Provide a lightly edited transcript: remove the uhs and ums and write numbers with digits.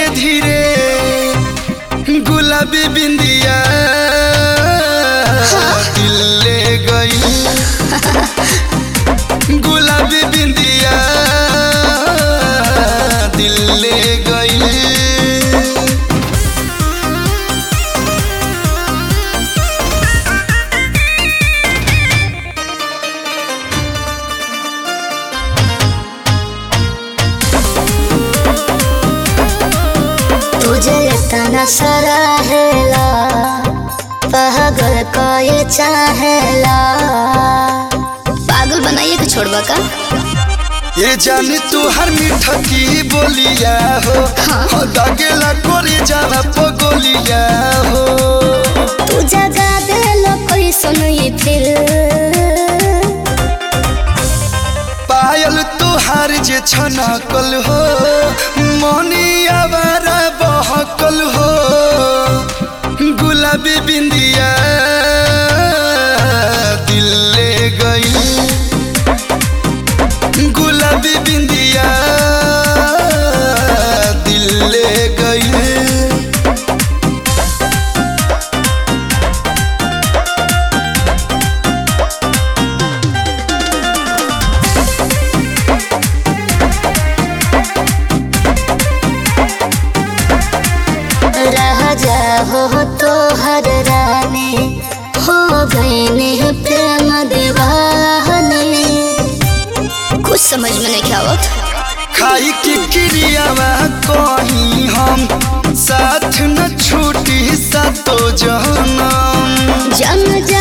धीरे गुलाबी बिंदिया दिल ले गई गुलाबी बिंदिया दिल ले गई। तुझे इतना सराहेला पागल कोई चाहेला, पागल बनाइए कि छोड़वा का। ये जानी तू हर मीठा की बोलिया हो, हाँ। दागेला कोरी जावा पगोलिया हो। तू जगा दे लो कोई सुनई फिर पायल तुहार जे छनकल हो, मनी आवारा बहकल हो। गुलाबी बिंदिया दिल ले गई गुलाबी बिंदिया दिल ले गई। हो तो हर रानी हो गई ने प्रेम दीवाने, कुछ समझ में नहीं क्या होता। खाई की क्रियावा कहीं हम साथ न छूटी सातो जन्म जम